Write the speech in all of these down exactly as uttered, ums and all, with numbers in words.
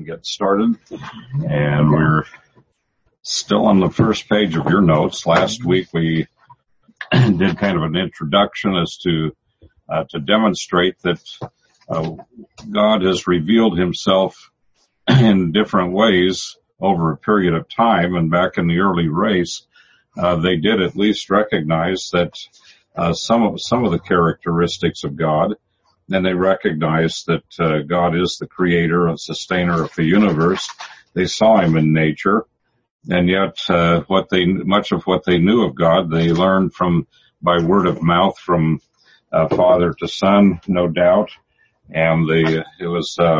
get started. And we're still on the first page of your notes. Last week we did kind of an introduction as to uh, to demonstrate that uh, God has revealed himself in different ways over a period of time. And back in the early race, uh, they did at least recognize that uh, some of some of the characteristics of God. And they recognized that uh, God is the creator and sustainer of the universe. They saw him in nature, and yet uh, what they much of what they knew of God, they learned from by word of mouth from uh, father to son, no doubt. And they it was, uh,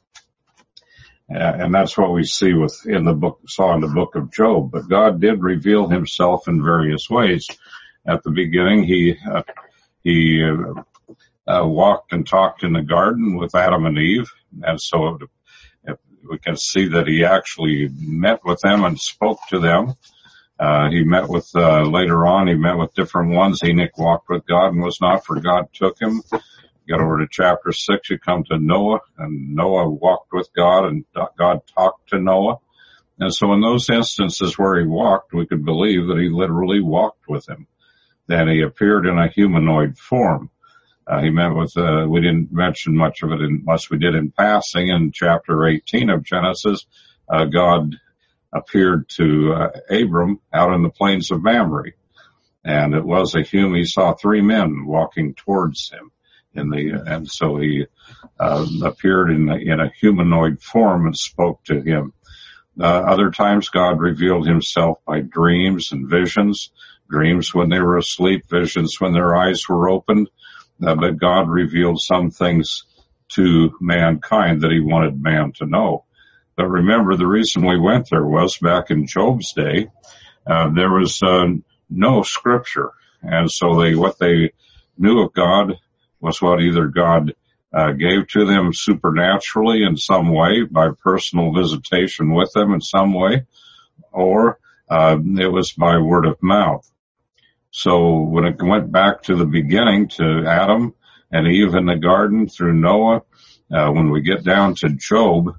and that's what we see with in the book saw in the book of Job. But God did reveal himself in various ways. At the beginning, he uh, he. Uh, Uh, walked and talked in the garden with Adam and Eve, and so it, we can see that he actually met with them and spoke to them. Uh, he met with, uh, later on, he met with different ones. Enoch walked with God and was not, for God took him. Get over to chapter six, you come to Noah, and Noah walked with God, and God talked to Noah. And so in those instances where he walked, we could believe that he literally walked with him. Then he appeared in a humanoid form. Uh, he met with, uh, we didn't mention much of it unless we did in passing in chapter eighteen of Genesis. Uh, God appeared to uh, Abram out in the plains of Mamre. And it was a human, he saw three men walking towards him in the, and so he, uh, appeared in, in a humanoid form and spoke to him. Uh, other times God revealed himself by dreams and visions, dreams when they were asleep, visions when their eyes were opened. Uh, but God revealed some things to mankind that he wanted man to know. But remember, the reason we went there was back in Job's day, uh, there was uh, no scripture. And so they, what they knew of God was what either God uh, gave to them supernaturally in some way, by personal visitation with them in some way, or uh, it was by word of mouth. So when it went back to the beginning, to Adam and Eve in the garden through Noah, uh, when we get down to Job,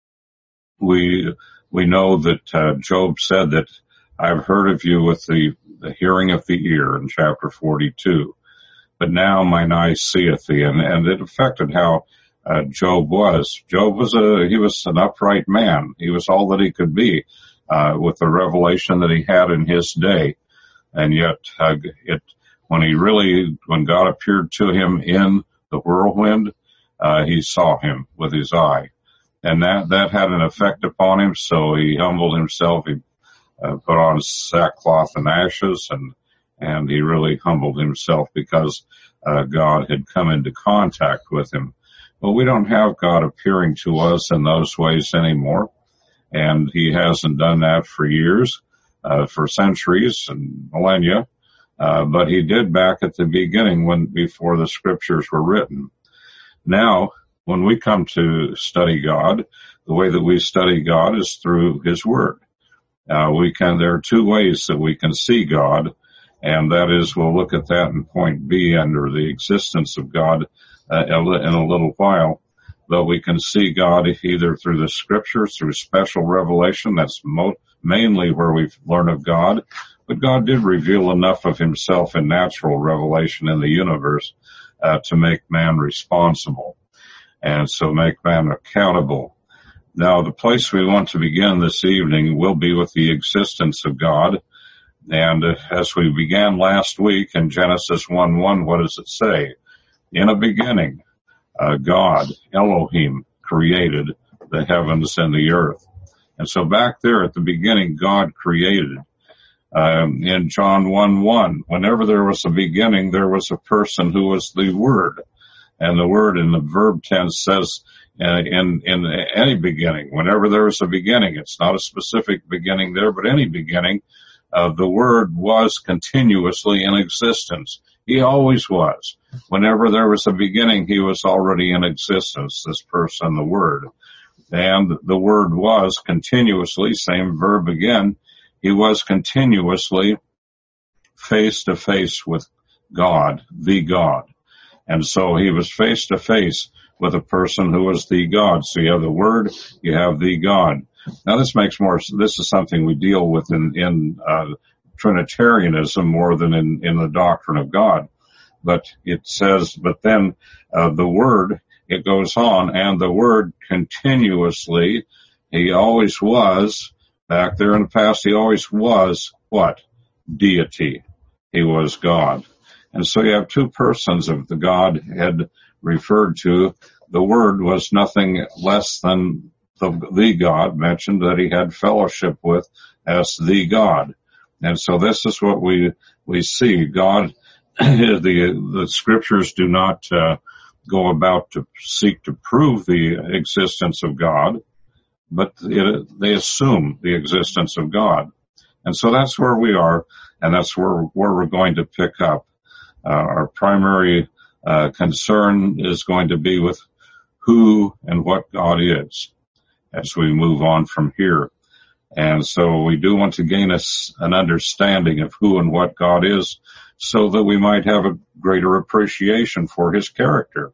we we know that uh, Job said that I've heard of you with the, the hearing of the ear in chapter forty-two, but now mine eye seeth thee, and, and it affected how uh, Job was. Job was a he was an upright man. He was all that he could be uh, with the revelation that he had in his day. And yet, uh, it, when he really, when God appeared to him in the whirlwind, uh, he saw him with his eye. And that, that had an effect upon him, so he humbled himself, he uh, put on sackcloth and ashes, and, and he really humbled himself because, uh, God had come into contact with him. Well, we don't have God appearing to us in those ways anymore, and he hasn't done that for years. Uh, for centuries and millennia, uh, but he did back at the beginning when, before the scriptures were written. Now, when we come to study God, the way that we study God is through his word. Uh, we can, there are two ways that we can see God, and that is, we'll look at that in point B under the existence of God, uh, in a little while. But we can see God either through the scriptures, through special revelation. That's mo- mainly where we learn of God. But God did reveal enough of himself in natural revelation in the universe uh, to make man responsible, and so make man accountable. Now, the place we want to begin this evening will be with the existence of God. And uh, as we began last week in Genesis one one, what does it say? In a beginning, Uh, God, Elohim, created the heavens and the earth. And so back there at the beginning, God created. Um, in John one one, whenever there was a beginning, there was a person who was the Word. And the Word in the verb tense says uh, in, in any beginning, whenever there was a beginning, it's not a specific beginning there, but any beginning, uh, the Word was continuously in existence. He always was. Whenever there was a beginning, he was already in existence, this person, the Word. And the Word was continuously, same verb again, he was continuously face to face with God, the God. And so he was face to face with a person who is the God. So you have the Word, you have the God. Now this makes more, this is something we deal with in, in, uh, Trinitarianism more than in, in the doctrine of God. But it says, but then, uh, the Word, it goes on, and the Word continuously, he always was, back there in the past, he always was, what? Deity. He was God. And so you have two persons of the Godhead referred to. The Word was nothing less than the, the God mentioned that he had fellowship with as the God. And so this is what we, we see. God, the, the scriptures do not, uh, go about to seek to prove the existence of God, but it, they assume the existence of God. And so that's where we are, and that's where, where we're going to pick up. Uh, our primary, uh, concern is going to be with who and what God is as we move on from here. And so we do want to gain us an understanding of who and what God is so that we might have a greater appreciation for his character.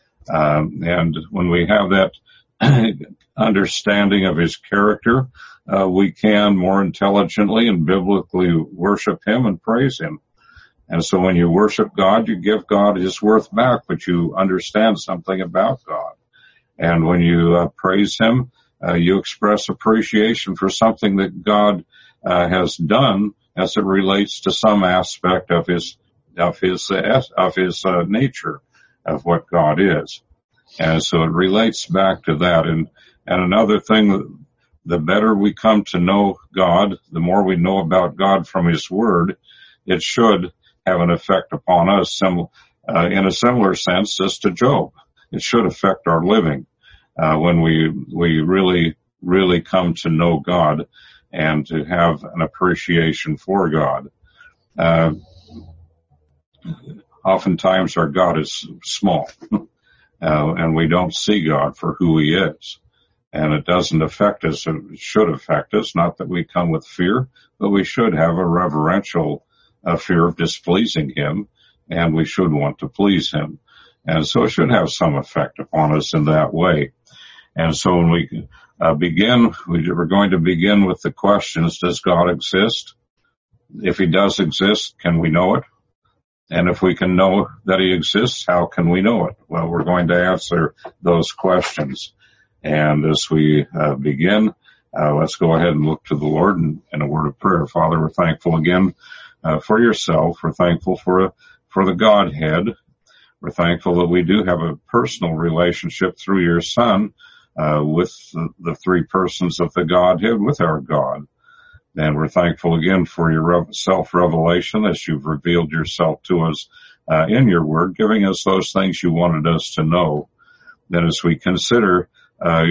Um, and when we have that understanding of his character, uh, we can more intelligently and biblically worship him and praise him. And so when you worship God, you give God his worth back, but you understand something about God. And when you uh, praise him, uh, you express appreciation for something that God uh, has done as it relates to some aspect of his of his uh, of his uh, nature of what God is. And so it relates back to that. And and another thing, the better we come to know God, the more we know about God from his word, it should have an effect upon us sim- uh, in a similar sense as to Job. It should affect our living uh, when we we really, really come to know God and to have an appreciation for God. Uh, oftentimes our God is small, uh, and we don't see God for who he is. And it doesn't affect us. It should affect us. Not that we come with fear, but we should have a reverential uh, fear of displeasing him, and we should want to please him. And so it should have some effect upon us in that way. And so when we uh, begin, we're going to begin with the questions, does God exist? If he does exist, can we know it? And if we can know that he exists, how can we know it? Well, we're going to answer those questions. And as we uh, begin, uh, let's go ahead and look to the Lord in, in a word of prayer. Father, we're thankful again uh, for yourself. We're thankful for for the Godhead. We're thankful that we do have a personal relationship through your Son uh, with the, the three persons of the Godhead, with our God. And we're thankful again for your rev- self-revelation as you've revealed yourself to us uh, in your word, giving us those things you wanted us to know. Then as we consider uh,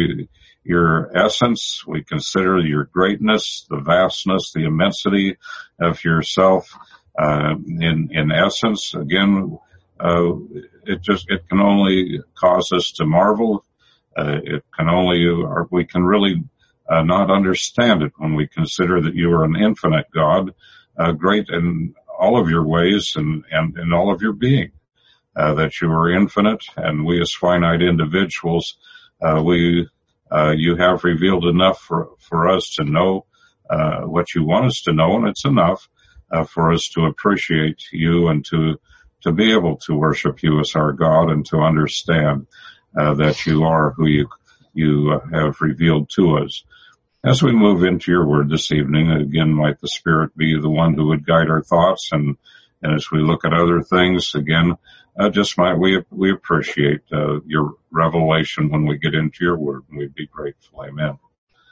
your essence, we consider your greatness, the vastness, the immensity of yourself uh, in, in essence. Again, uh, it just, it can only cause us to marvel. Uh, it can only, or we can really Uh, not understand it when we consider that you are an infinite God, uh, great in all of your ways and, and in all of your being, uh, that you are infinite, and we as finite individuals, uh, we, uh, you have revealed enough for, for us to know, uh, what you want us to know, and it's enough, uh, for us to appreciate you and to, to be able to worship you as our God and to understand, uh, that you are who you, you uh, have revealed to us. As we move into your word this evening, again, might the Spirit be the one who would guide our thoughts, and, and as we look at other things, again, uh, just might we we appreciate uh, your revelation when we get into your word, and we'd be grateful. Amen.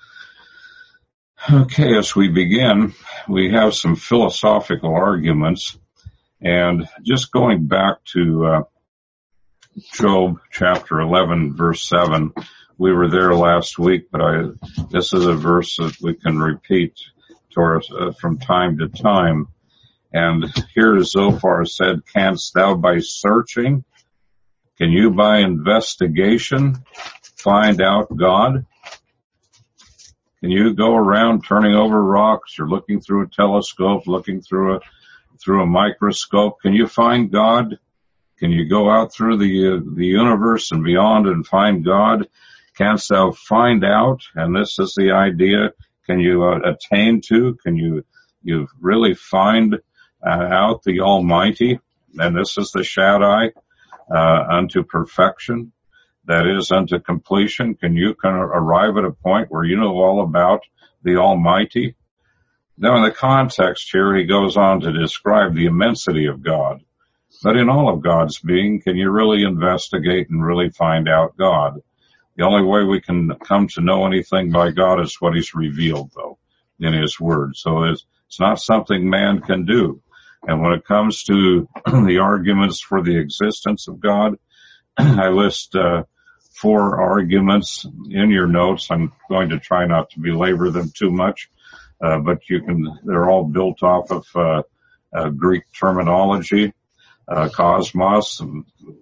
Okay, as we begin, we have some philosophical arguments, and just going back to uh, Job chapter eleven, verse seven. We were there last week, but I, this is a verse that we can repeat to our, uh, from time to time. And here Zophar said, canst thou by searching, can you by investigation find out God? Can you go around turning over rocks or looking through a telescope, looking through a, through a microscope? Can you find God? Can you go out through the uh, the universe and beyond and find God? Canst thou find out? And this is the idea. Can you uh, attain to? Can you you really find uh, out the Almighty? And this is the Shaddai uh, unto perfection. That is unto completion. Can you kind of arrive at a point where you know all about the Almighty? Now, in the context here, he goes on to describe the immensity of God. But in all of God's being, can you really investigate and really find out God? The only way we can come to know anything by God is what he's revealed, though, in his word. So it's, it's not something man can do. And when it comes to the arguments for the existence of God, I list uh, four arguments in your notes. I'm going to try not to belabor them too much, uh, but you can, they're all built off of uh, uh, Greek terminology, uh, cosmos and,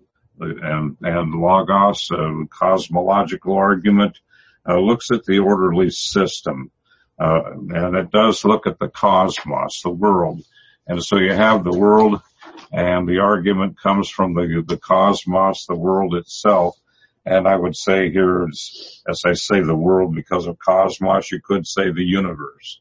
and, and logos, uh, cosmological argument, uh, looks at the orderly system, uh, and it does look at the cosmos, the world. And so you have the world, and the argument comes from the, the cosmos, the world itself. And I would say here, as, as I say the world because of cosmos, you could say the universe.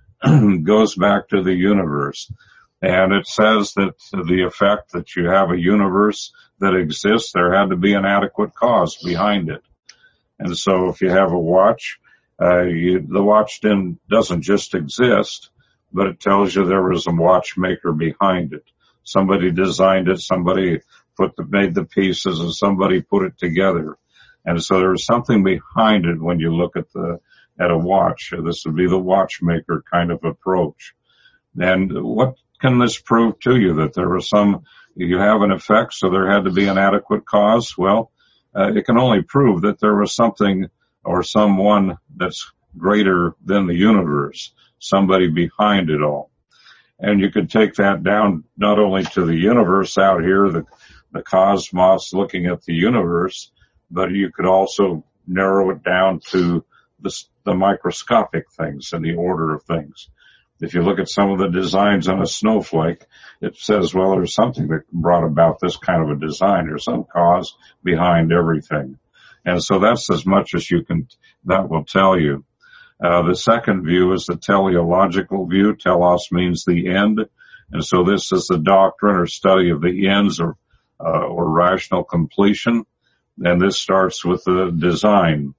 Goes back to the universe. And it says that the effect that you have a universe that exists, there had to be an adequate cause behind it. And so if you have a watch, uh, you, the watch then doesn't just exist, but it tells you there was a watchmaker behind it. Somebody designed it, somebody put the, made the pieces, and somebody put it together. And so there's something behind it when you look at the, at a watch. This would be the watchmaker kind of approach. And what can this prove to you? That there was some, you have an effect, so there had to be an adequate cause? Well, uh, it can only prove that there was something or someone that's greater than the universe, somebody behind it all. And you could take that down not only to the universe out here, the, the cosmos looking at the universe, but you could also narrow it down to the, the microscopic things and the order of things. If you look at some of the designs on a snowflake, it says, well, there's something that brought about this kind of a design. There's some cause behind everything. And so that's as much as you can, that will tell you. Uh, the second view is the teleological view. Telos means the end. And so this is the doctrine or study of the ends or, uh, or rational completion. And this starts with the design.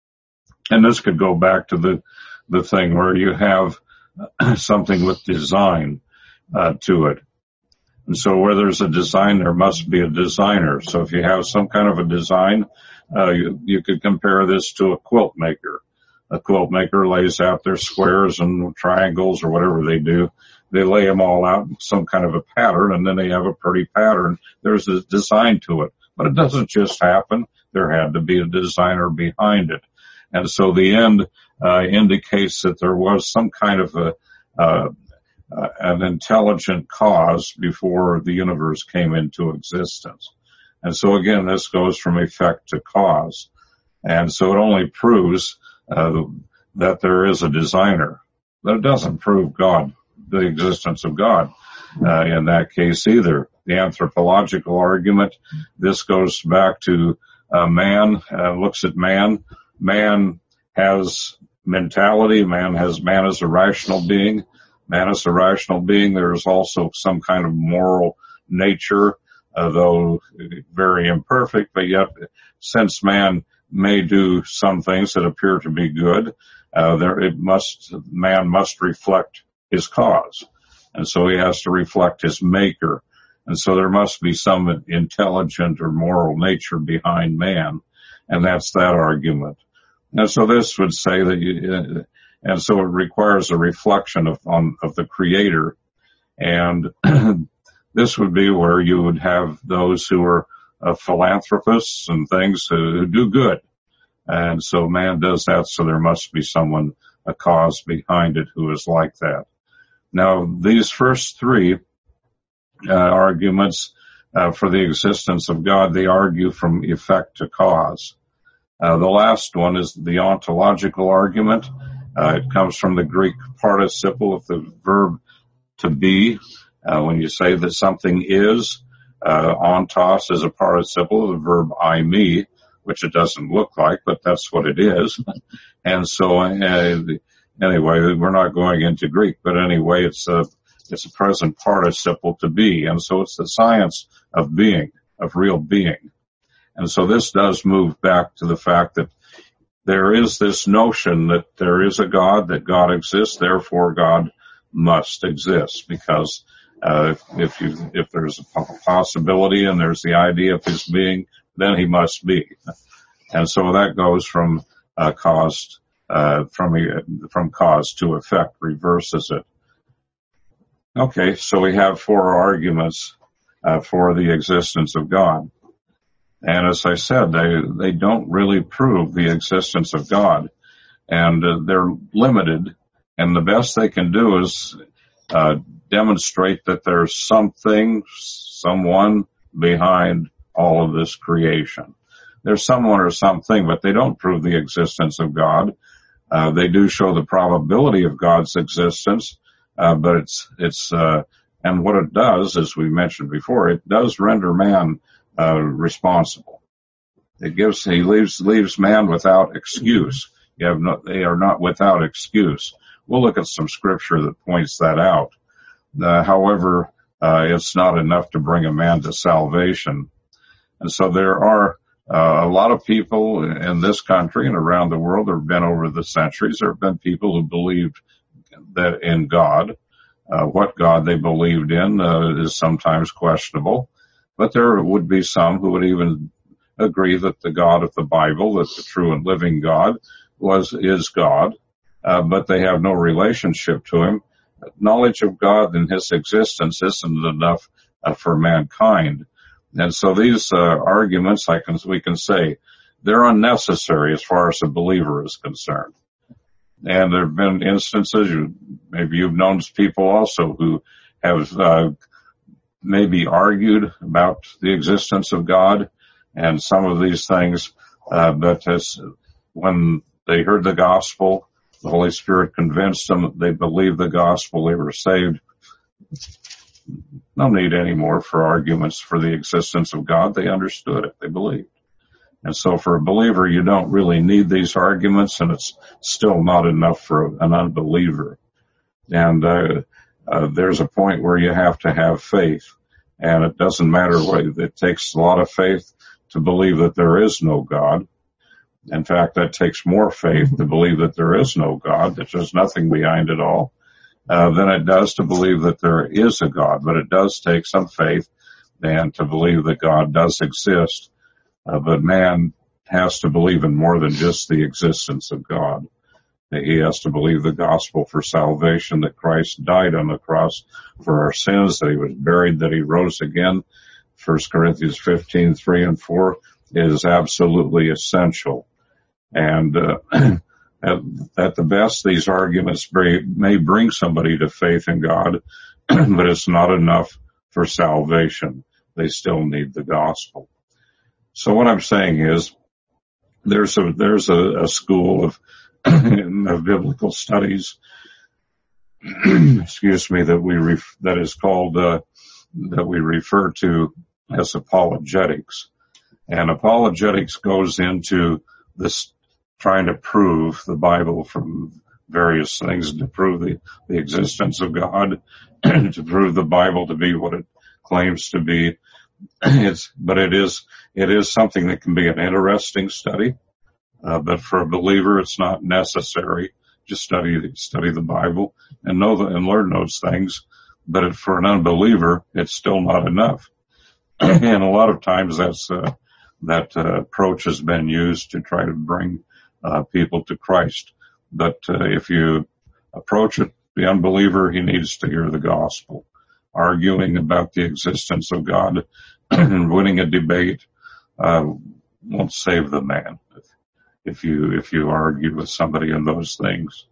And this could go back to the, the thing where you have something with design, uh, to it. And so where there's a design, there must be a designer. So if you have some kind of a design, uh, you, you could compare this to a quilt maker. A quilt maker lays out their squares and triangles or whatever they do. They lay them all out in some kind of a pattern, and then they have a pretty pattern. There's a design to it. But it doesn't just happen. There had to be a designer behind it. And so the end uh, indicates that there was some kind of a uh, uh, an intelligent cause before the universe came into existence. And so again, this goes from effect to cause. And so it only proves Uh, that there is a designer. But it doesn't prove God, the existence of God, uh, in that case either. The anthropological argument, this goes back to uh, man, uh, looks at man. Man has mentality. Man has, man is a rational being. Man is a rational being. There is also some kind of moral nature, uh, though very imperfect, but yet since man may do some things that appear to be good, uh, there, it must, man must reflect his cause. And so he has to reflect his maker. And so there must be some intelligent or moral nature behind man. And that's that argument. And so this would say that you, and so it requires a reflection of, on, of the creator. And this would be where you would have those who are uh, philanthropists and things who, who do good. And so man does that, so there must be someone, a cause behind it who is like that. Now, these first three uh, arguments uh, for the existence of God, they argue from effect to cause. Uh, the last one is the ontological argument. Uh, it comes from the Greek participle of the verb to be. Uh, when you say that something is, Uh, ontos is a participle of the verb I, me, which it doesn't look like, but that's what it is. And so, uh, anyway, we're not going into Greek, but anyway, it's a, it's a present participle to be. And so it's the science of being, of real being. And so this does move back to the fact that there is this notion that there is a God, that God exists, therefore God must exist, because uh, if, if you, if there's a possibility and there's the idea of his being, then he must be. And so that goes from uh, cause, uh, from from cause to effect, reverses it. Okay, so we have four arguments uh, for the existence of God. And as I said, they, they don't really prove the existence of God. And uh, they're limited. And the best they can do is uh, demonstrate that there's something, someone behind all of this creation. There's someone or something, but they don't prove the existence of God. Uh, they do show the probability of God's existence, uh, but it's, it's, uh, and what it does, as we mentioned before, it does render man Uh, responsible. It gives, he leaves, leaves man without excuse. You have no, they are not without excuse. We'll look at some scripture that points that out. Uh, however, uh, it's not enough to bring a man to salvation. And so there are uh, a lot of people in this country and around the world. There have been over the centuries, there have been people who believed that in God. Uh, what God they believed in uh, is sometimes questionable. But there would be some who would even agree that the God of the Bible, that the true and living God, was, is God, uh, but they have no relationship to him. Knowledge of God and his existence isn't enough uh, for mankind. And so these uh, arguments, I can, we can say, they're unnecessary as far as a believer is concerned. And there have been instances, you, maybe you've known people also who have uh, maybe argued about the existence of God and some of these things, uh, but as when they heard the gospel, the Holy Spirit convinced them that they believed the gospel, they were saved. No need anymore for arguments for the existence of God. They understood it. They believed. And so for a believer, you don't really need these arguments, and it's still not enough for an unbeliever. And uh, Uh, there's a point where you have to have faith, and it doesn't matter what, it takes a lot of faith to believe that there is no God. In fact, that takes more faith to believe that there is no God, that there's nothing behind it all, uh, than it does to believe that there is a God. But it does take some faith and to believe that God does exist. Uh, but man has to believe in more than just the existence of God. He has to believe the gospel for salvation, that Christ died on the cross for our sins, that he was buried, that he rose again. First Corinthians fifteen, three and four is absolutely essential. And uh, at, at the best, these arguments may bring somebody to faith in God, but it's not enough for salvation. They still need the gospel. So what I'm saying is, there's a there's a, a school of in the biblical studies, excuse me, that we ref, that is called uh, that we refer to as apologetics, and apologetics goes into this trying to prove the Bible from various things, to prove the, the existence of God, to prove the Bible to be what it claims to be. It's but it is it is something that can be an interesting study. Uh, but for a believer, it's not necessary. Just study, study the Bible and know the, and learn those things. But it, for an unbeliever, it's still not enough. And a lot of times that's, uh, that, uh, approach has been used to try to bring, uh, people to Christ. But, uh, if you approach it, the unbeliever, he needs to hear the gospel. Arguing about the existence of God and winning a debate, uh, won't save the man. If you, if you argue with somebody in those things.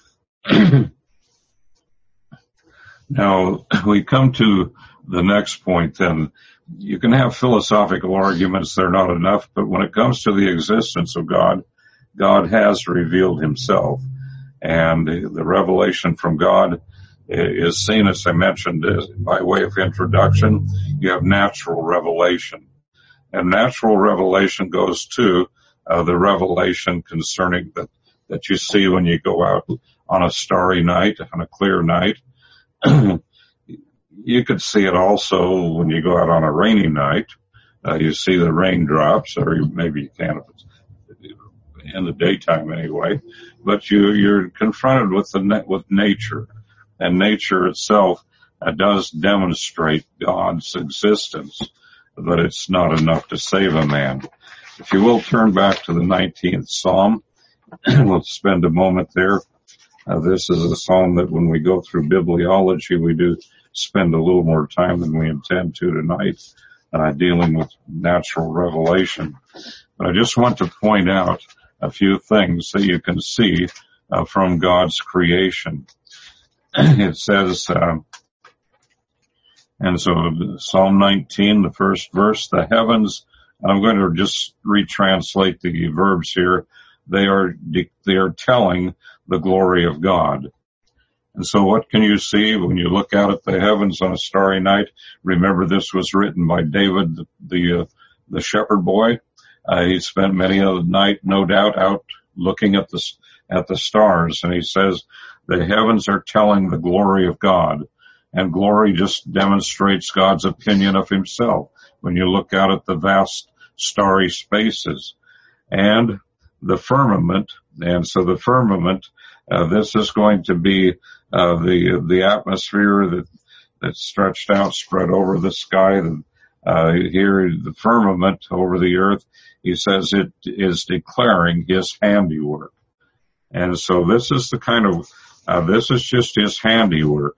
Now, we come to the next point then. You can have philosophical arguments, they're not enough, but when it comes to the existence of God, God has revealed himself. And the revelation from God is seen, as I mentioned, as, by way of introduction. You have natural revelation. And natural revelation goes to uh, the revelation concerning that, that you see when you go out on a starry night, on a clear night. You could see it also when you go out on a rainy night. Uh, you see the raindrops, or maybe you can if it's in the daytime anyway. But you, you're confronted with the with nature, and nature itself uh, does demonstrate God's existence, but it's not enough to save a man. If you will turn back to the nineteenth Psalm, we'll spend a moment there. Uh, this is a psalm that when we go through bibliology, we do spend a little more time than we intend to tonight, uh, dealing with natural revelation. But I just want to point out a few things that you can see uh, from God's creation. It says, uh, and so Psalm nineteen, the first verse, the heavens, and I'm going to just retranslate the verbs here. They are, they are telling the glory of God. And so what can you see when you look out at the heavens on a starry night? Remember, this was written by David, the, the, uh, the shepherd boy. Uh, he spent many of the night, no doubt, out looking at the, at the stars. And he says, the heavens are telling the glory of God. And glory just demonstrates God's opinion of himself when you look out at the vast starry spaces. And the firmament, and so the firmament, uh, this is going to be uh, the the atmosphere that that's stretched out, spread over the sky. Uh, here, the firmament over the earth, he says it is declaring his handiwork. And so this is the kind of, uh, this is just his handiwork.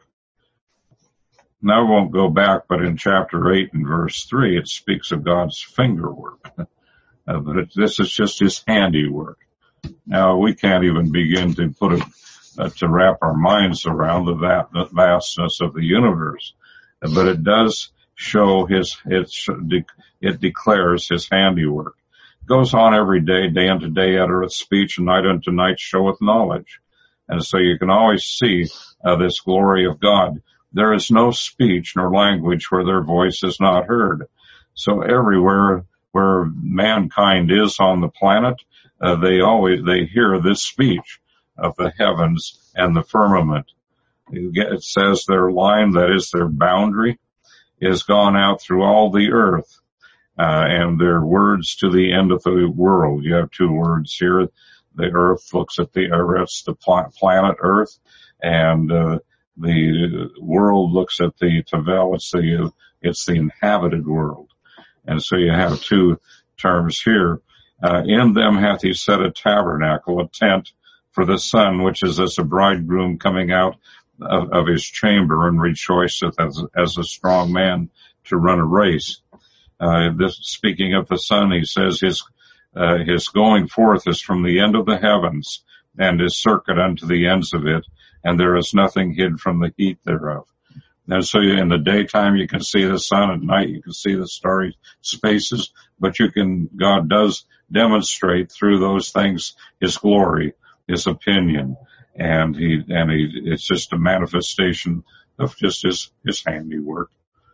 Now I won't go back, but in chapter eight and verse three, it speaks of God's fingerwork. Uh, but it, this is just his handiwork. Now, we can't even begin to put it, uh, to wrap our minds around the, va- the vastness of the universe. Uh, but it does show his, it's, it declares his handiwork. It goes on every day, day unto day uttereth speech, and night unto night showeth knowledge. And so you can always see uh, this glory of God. There is no speech nor language where their voice is not heard. So everywhere where mankind is on the planet, uh, they always, they hear this speech of the heavens and the firmament. It says their line, that is their boundary, is gone out through all the earth, uh, and their words to the end of the world. You have two words here. The earth looks at the, or it's the planet Earth, and, uh, the world looks at the Tavel, it's the, it's the inhabited world. And so you have two terms here. Uh, in them hath he set a tabernacle, a tent for the sun, which is as a bridegroom coming out of, of his chamber, and rejoiceth as, as a strong man to run a race. Uh, this, speaking of the sun, he says his, uh, his going forth is from the end of the heavens, and his circuit unto the ends of it, and there is nothing hid from the heat thereof. And so in the daytime you can see the sun, at night you can see the starry spaces, but you can, God does demonstrate through those things his glory, his opinion, and he, and he, it's just a manifestation of just his, his handiwork.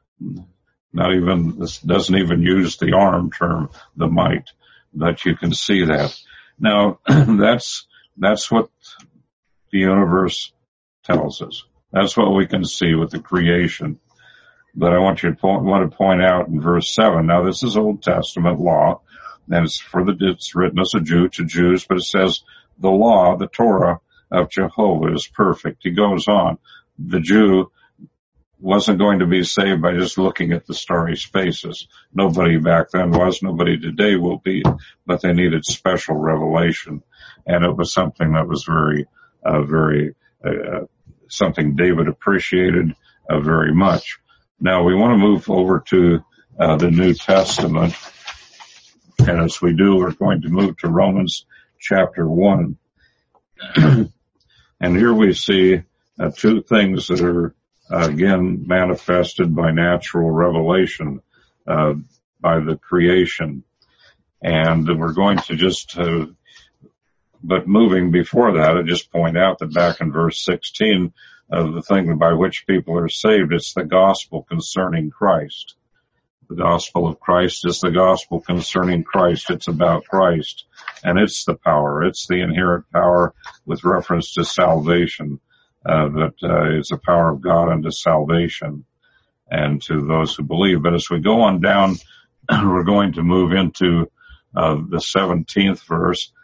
Not even, this doesn't even use the arm term, the might, but you can see that. Now, that's, that's what the universe tells us. That's what we can see with the creation. But I want you to point, want to point out in verse seven. Now this is Old Testament law, and it's for the, it's written as a Jew to Jews, but it says the law, the Torah of Jehovah is perfect. He goes on. The Jew wasn't going to be saved by just looking at the starry spaces. Nobody back then was, nobody today will be, but they needed special revelation. And it was something that was very, uh, very, uh, something David appreciated uh, very much. Now we want to move over to uh, the New Testament, and as we do, we're going to move to Romans chapter one. And here we see uh, two things that are uh, again manifested by natural revelation, uh, by the creation. And we're going to just uh, But moving before that, I just point out that back in verse sixteen, uh, the thing by which people are saved. It's the gospel concerning Christ. The gospel of Christ is the gospel concerning Christ. It's about Christ, and it's the power. It's the inherent power with reference to salvation, uh, that uh, is the power of God unto salvation and to those who believe. But as we go on down, we're going to move into uh, the seventeenth verse.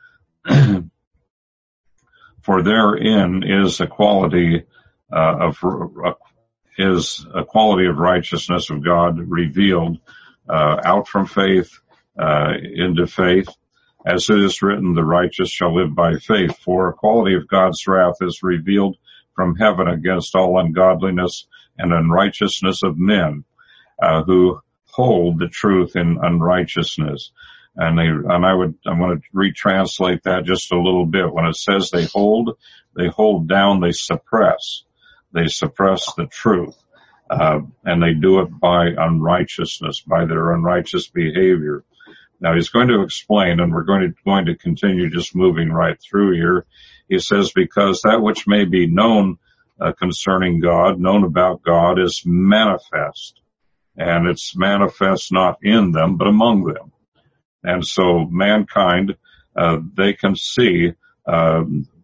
For therein is a quality uh, of uh, is a quality of righteousness of God revealed uh, out from faith uh, into faith, as it is written, the righteous shall live by faith. For a quality of God's wrath is revealed from heaven against all ungodliness and unrighteousness of men uh, who hold the truth in unrighteousness. And they, and I would, I want to retranslate that just a little bit. When it says they hold, they hold down, they suppress. They suppress the truth. Uh, and they do it by unrighteousness, by their unrighteous behavior. Now he's going to explain, and we're going to, going to continue just moving right through here. He says, because that which may be known uh, concerning God, known about God, is manifest. And it's manifest not in them, but among them. And so mankind, uh, they can see, uh,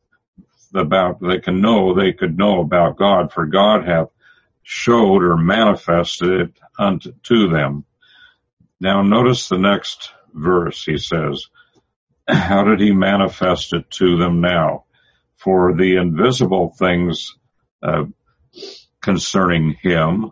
about, they can know, they could know about God, for God hath showed or manifested it unto to them. Now notice the next verse, he says, how did he manifest it to them now? For the invisible things, uh, concerning him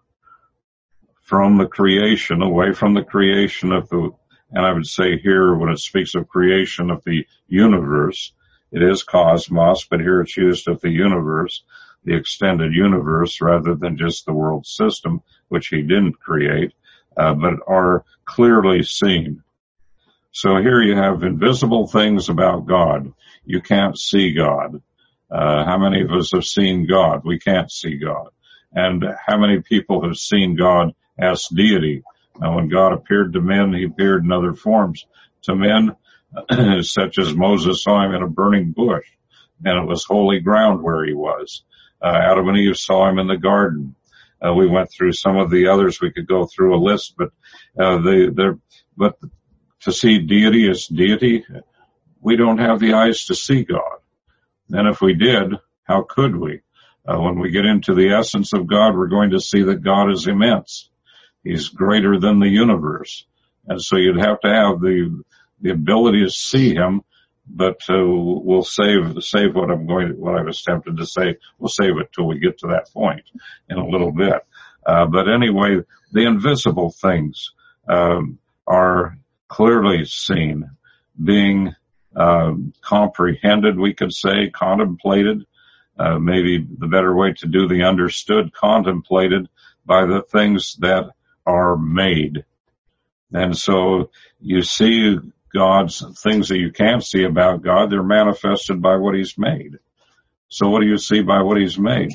from the creation, away from the creation of the, and I would say here, when it speaks of creation of the universe, it is cosmos, but here it's used of the universe, the extended universe, rather than just the world system, which he didn't create, uh, but are clearly seen. So here you have invisible things about God. You can't see God. Uh, how many of us have seen God? We can't see God. And how many people have seen God as deity? Now, when God appeared to men, he appeared in other forms to men, such as Moses saw him in a burning bush, and it was holy ground where he was. Uh, Adam and Eve saw him in the garden. Uh, we went through some of the others. We could go through a list, but uh, they, they're, but to see deity as deity, we don't have the eyes to see God. And if we did, how could we? Uh, when we get into the essence of God, we're going to see that God is immense. He's greater than the universe. And so you'd have to have the, the ability to see him, but, uh, we'll save, save what I'm going to, what I was tempted to say. We'll save it till we get to that point in a little bit. Uh, but anyway, the invisible things, um, are clearly seen, being, um, comprehended, we could say, contemplated, uh, maybe the better way to do the understood, contemplated by the things that are made. And so you see God's things that you can't see about God, they're manifested by what he's made. So what do you see by what he's made?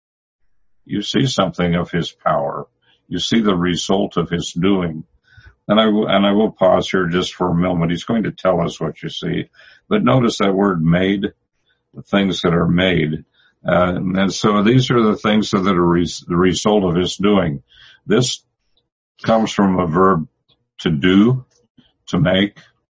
You see something of his power. You see the result of his doing. And I, and I will pause here just for a moment. He's going to tell us what you see. But notice that word made, the things that are made. Uh, and so these are the things that are res- the result of his doing. This comes from a verb to do, to make.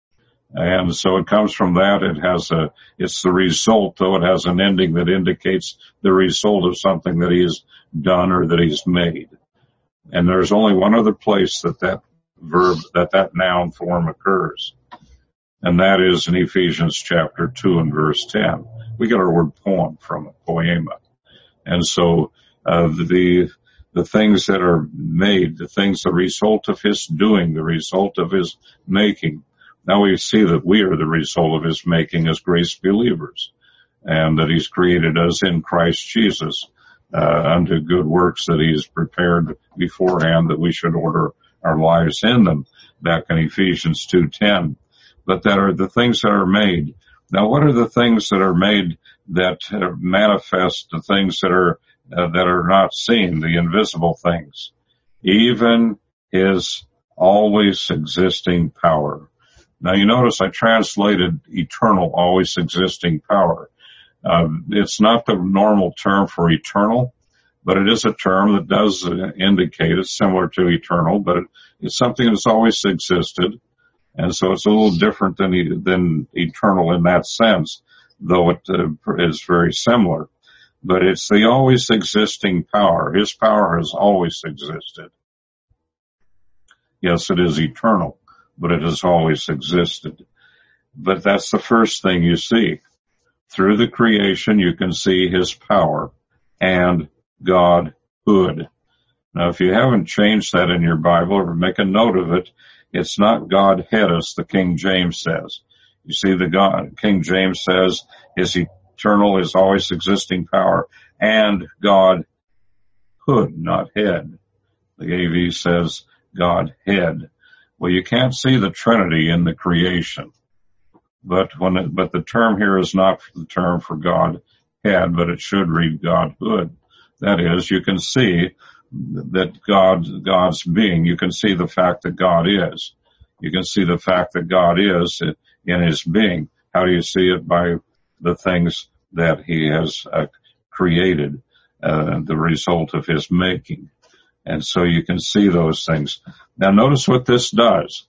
And so it comes from that. It has a, it's the result, though it has an ending that indicates the result of something that he has done or that he's made. And there's only one other place that that verb, that that noun form occurs. And that is in Ephesians chapter two and verse ten. We get our word poem from it, poema. And so, uh, the, the things that are made, the things, the result of his doing, the result of his making. Now we see that we are the result of his making as grace believers, and that he's created us in Christ Jesus, uh, unto good works that he's prepared beforehand that we should order our lives in them, back in Ephesians two ten. But that are the things that are made. Now what are the things that are made that manifest the things that are, uh, that are not seen, the invisible things? Even his always existing power. Now you notice I translated eternal, always existing power. Uh, it's not the normal term for eternal, but it is a term that does indicate it's similar to eternal, but it, it's something that's always existed. And so it's a little different than, than eternal in that sense, though it uh, is very similar. But it's the always existing power. His power has always existed. Yes, it is eternal, but it has always existed. But that's the first thing you see. Through the creation, you can see his power and Godhood. Now, if you haven't changed that in your Bible or make a note of it, it's not Godheadus, the King James says. You see, the God, King James says his eternal, his always existing power and Godhood, not head. The A V says Godhead. Well, you can't see the Trinity in the creation. But when it, but the term here is not the term for Godhead, but it should read Godhood. That is, you can see that God, God's being. You can see the fact that God is. You can see the fact that God is in his being. How do you see it? By the things that he has uh, created, uh, the result of his making. And so you can see those things. Now notice what this does.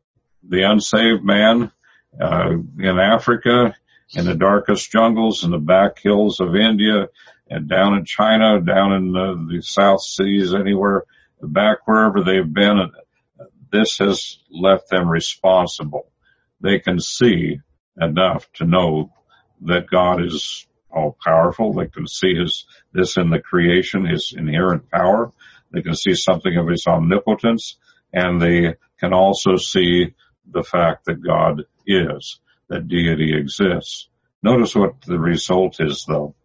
The unsaved man, Uh, in Africa, in the darkest jungles, in the back hills of India, and down in China, down in the, the South Seas, anywhere, back wherever they've been, this has left them responsible. They can see enough to know that God is all powerful. They can see his, this in the creation, his inherent power. They can see something of his omnipotence, and they can also see the fact that God is, that deity exists. Notice what the result is, though,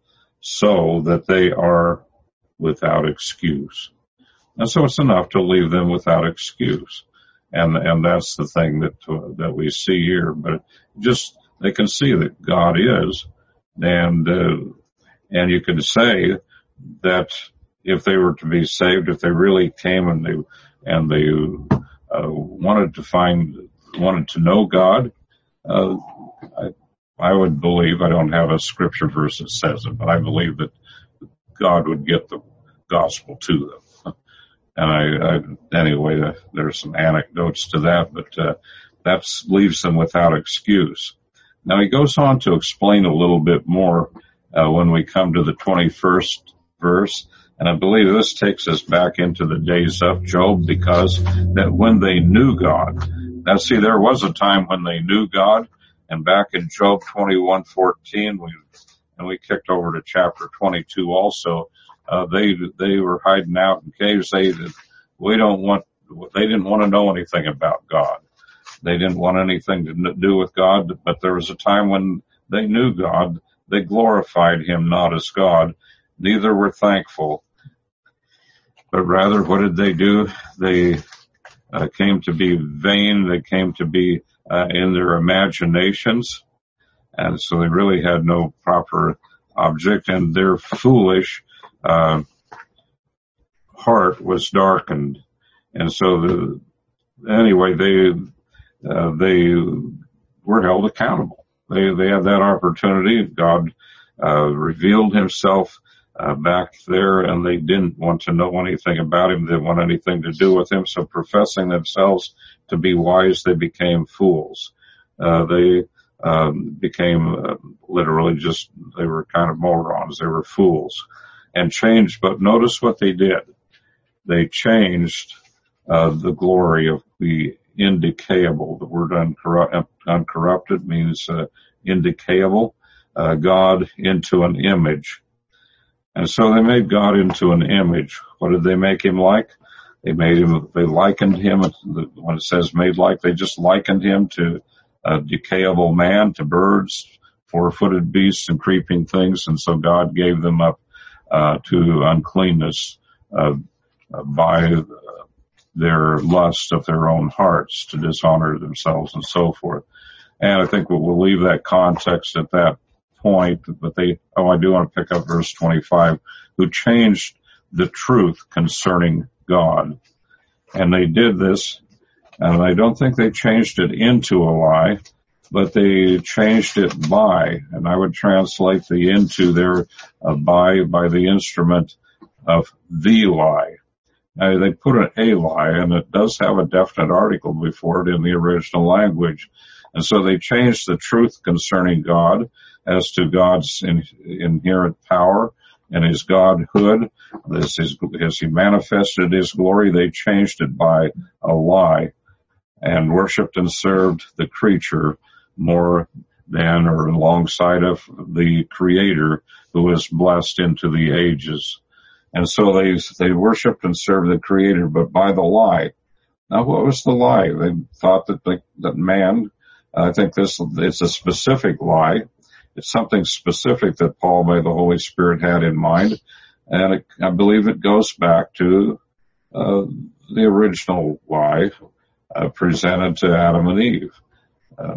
so that they are without excuse. And so it's enough to leave them without excuse. And, and that's the thing that, uh, that we see here. But just, they can see that God is. And, uh, and you can say that if they were to be saved, if they really came and they, and they, uh, wanted to find, wanted to know God, uh, I, I would believe, I don't have a scripture verse that says it, but I believe that God would get the gospel to them. And I, I anyway, uh, there's some anecdotes to that, but, uh, that leaves them without excuse. Now he goes on to explain a little bit more, uh, when we come to the twenty-first verse. And I believe this takes us back into the days of Job, because that when they knew God, now see, there was a time when they knew God, and back in Job twenty-one fourteen, we, and we kicked over to chapter twenty-two also, uh, they, they were hiding out in caves. They, we don't want, they didn't want to know anything about God. They didn't want anything to do with God, but there was a time when they knew God. They glorified him not as God, neither were thankful, but rather what did they do? They uh, came to be vain. They came to be uh, in their imaginations, and so they really had no proper object, and their foolish uh, heart was darkened. And so the anyway, they uh, they were held accountable. They they had that opportunity. God uh, revealed himself uh, back there, and they didn't want to know anything about him. They didn't want anything to do with him. So professing themselves to be wise, they became fools. Uh, they um, became uh, literally just, they were kind of morons. They were fools and changed. But notice what they did. They changed uh, the glory of the indecayable. The word uncorru- uncorrupted means uh, indecayable, uh, God into an image. And so they made God into an image. What did they make him like? They made him, they likened him, when it says made like, they just likened him to a decayable man, to birds, four-footed beasts and creeping things. And so God gave them up uh, to uncleanness uh, by uh, their lust of their own hearts, to dishonor themselves and so forth. And I think we'll, we'll leave that context at that point, but they, oh, I do want to pick up verse twenty-five, who changed the truth concerning God. And they did this, and I don't think they changed it into a lie. but they changed it by, and I would translate the into there uh, by by the instrument of the lie. Now, they put an a lie, and it does have a definite article before it in the original language. And so they changed the truth concerning God as to God's in, inherent power and his godhood. This is, as he manifested his glory, they changed it by a lie and worshiped and served the creature more than or alongside of the Creator who is blessed into the ages. And so they they worshiped and served the Creator, but by the lie. Now, what was the lie? They thought that the, that man, I think this it's a specific lie. It's something specific that Paul, by the Holy Spirit, had in mind, and it, I believe it goes back to uh, the original lie uh, presented to Adam and Eve. Uh,